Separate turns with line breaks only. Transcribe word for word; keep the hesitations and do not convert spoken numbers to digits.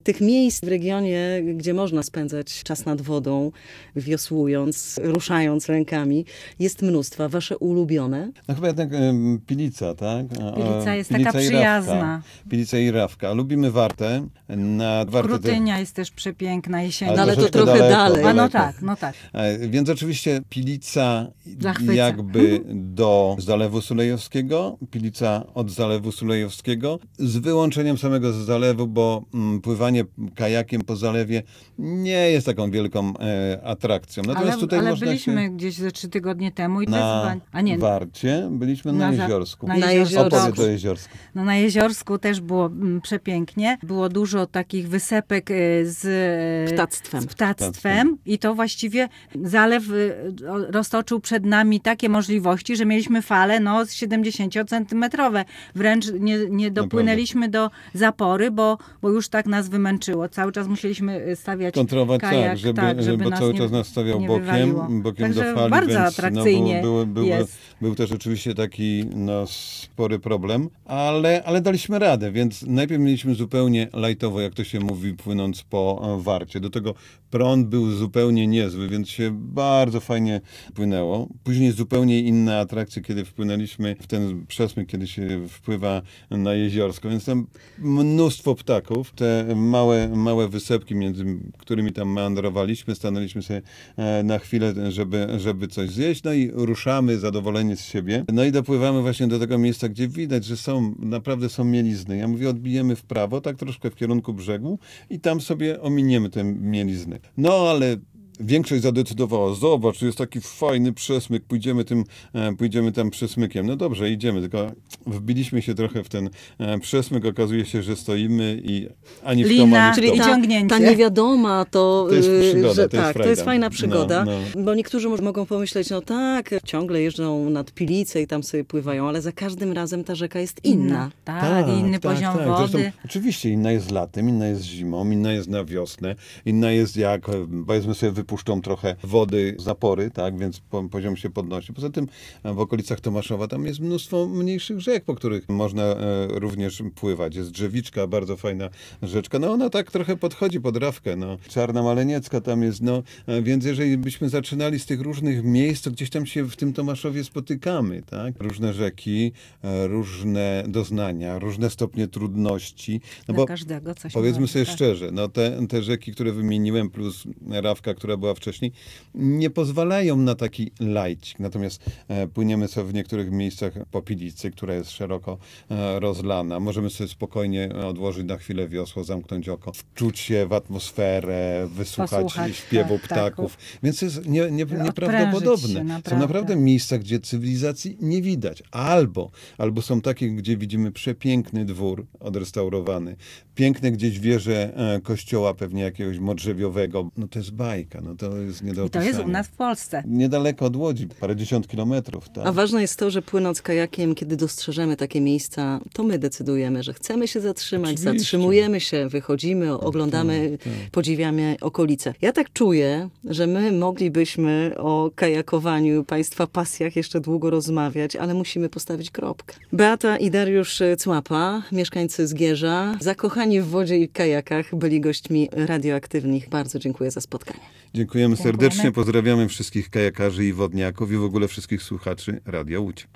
Tych miejsc w regionie, gdzie można spędzać czas nad wodą, wiosłując, ruszając rękami, jest mnóstwo. Wasze ulubione?
No chyba jednak um, Pilica, tak?
Pilica jest
Pilica
taka
i
przyjazna.
Rawka. Pilica i Rawka. Lubimy Wartę. Na Wartę
Krutynia jest też przepiękna jesienią.
No ale to
troszeczkę
trochę
daleko,
dalej.
A no
daleko.
tak, no tak.
E, Więc oczywiście Pilica
Zachwyca.
jakby do Zalewu Sulejowskiego, Pilica od Zalewu Sulejowskiego, z wyłączeniem samego zalewu, bo mm, pływanie kajakiem po zalewie nie jest taką wielką e, atrakcją. Natomiast
Ale,
tutaj
ale
można
byliśmy
się
gdzieś ze trzy tygodnie temu i to
na
jest... A nie,
Warcie, byliśmy na,
Na za-
Jeziorsku.
na
Na
Jeziorsku.
Jeziorsku.
Opowiedz o Jeziorsku.
no na Jeziorsku też było mm, przepięknie. Było dużo takich wysepek y, z y,
Ptactwem.
z ptactwem i to właściwie zalew y, o- roztoczył przed nami takie możliwości, że mieliśmy fale no siedemdziesięciocentymetrowe. Wręcz nie, nie dopłynęliśmy do zapory, bo, bo już tak nas wymęczyło. Cały czas musieliśmy stawiać
Kontrolować
kajak,
tak, żeby,
tak, żeby
bo
nas
cały
nie-
czas nas stawiał
nie
bokiem,
wywaliło.
bokiem
Także
do fali,
bardzo
więc
atrakcyjnie
no, był, był, był,
jest.
był też oczywiście taki no, spory problem, ale, ale daliśmy radę, więc najpierw mieliśmy zupełnie lajtowo, jak to się mówi, płynąc po e, Warcie. Do tego prąd był zupełnie niezły, więc się bardzo fajnie płynęło. Później zupełnie inne atrakcje, kiedy wpłynęliśmy w ten przesmyk, kiedy się wpływa na Jeziorsko, więc tam mnóstwo ptaków, te małe, małe wysepki, między którymi tam meandrowaliśmy, stanęliśmy sobie e, na chwilę, żeby, żeby coś zjeść, no i ruszamy zadowoleni z siebie. No i dopływamy właśnie do tego miejsca, gdzie widać, że są, naprawdę są mielizny. Ja mówię, odbijemy w prawo, tak troszkę w kierunku brzegu i tam sobie ominiemy te mielizny. No ale większość zadecydowała, zobacz, jest taki fajny przesmyk, pójdziemy tym, e, pójdziemy tam przesmykiem. No dobrze, idziemy, tylko wbiliśmy się trochę w ten e, przesmyk, okazuje się, że stoimy i ani w to,
Lina,
ani w
czyli
to.
i
ta,
ciągnięcie.
ta niewiadoma to,
To jest
y,
przygoda,
że
to jest
tak, to
frajda.
jest fajna przygoda,
No,
bo niektórzy może mogą pomyśleć, no tak, ciągle jeżdżą nad Pilicę i tam sobie pływają, ale za każdym razem ta rzeka jest inna.
Tak, inny poziom wody.
Zresztą, oczywiście inna jest latem, inna jest zimą, inna jest na wiosnę, inna jest jak, powiedzmy sobie, wypuszczą trochę wody z zapory, tak, więc po, poziom się podnosi. Poza tym w okolicach Tomaszowa tam jest mnóstwo mniejszych rzek, po których można e, również pływać. Jest Drzewiczka, bardzo fajna rzeczka. No ona tak trochę podchodzi pod Rawkę, no. Czarna Maleniecka tam jest, no. E, więc jeżeli byśmy zaczynali z tych różnych miejsc, to gdzieś tam się w tym Tomaszowie spotykamy, tak. Różne rzeki, e, różne doznania, różne stopnie trudności. No
Dla
bo
każdego coś
powiedzmy
nowego,
sobie
tak.
szczerze, no te, te rzeki, które wymieniłem, plus Rawka, która była wcześniej, nie pozwalają na taki lajcik. Natomiast e, płyniemy sobie w niektórych miejscach po Pilicy, która jest szeroko e, rozlana. Możemy sobie spokojnie odłożyć na chwilę wiosło, zamknąć oko, wczuć się w atmosferę, wysłuchać
Posłuchać,
śpiewu
tak,
ptaków. Więc to jest nie, nie,
Odprężyć
nieprawdopodobne.
się,
Są
naprawdę.
naprawdę miejsca, gdzie cywilizacji nie widać. Albo, albo są takie, gdzie widzimy przepiękny dwór odrestaurowany, piękne gdzieś wieże e, kościoła pewnie jakiegoś modrzewiowego. No to jest bajka, no to jest nie do
I to jest u
opisania.
nas w Polsce.
Niedaleko od Łodzi, parędziesiąt kilometrów. Tak?
A ważne jest to, że płynąc kajakiem, kiedy dostrzeżemy takie miejsca, to my decydujemy, że chcemy się zatrzymać,
Oczywiście.
zatrzymujemy się, wychodzimy, oglądamy,
tak, tak.
podziwiamy okolice. Ja tak czuję, że my moglibyśmy o kajakowaniu, państwa pasjach jeszcze długo rozmawiać, ale musimy postawić kropkę. Beata i Dariusz Cłapa, mieszkańcy Zgierza, zakochani w wodzie i kajakach, byli gośćmi radioaktywnych. Bardzo dziękuję za spotkanie.
Dziękujemy
Dziękujemy.
serdecznie, pozdrawiamy wszystkich kajakarzy i wodniaków i w ogóle wszystkich słuchaczy Radia Łódź.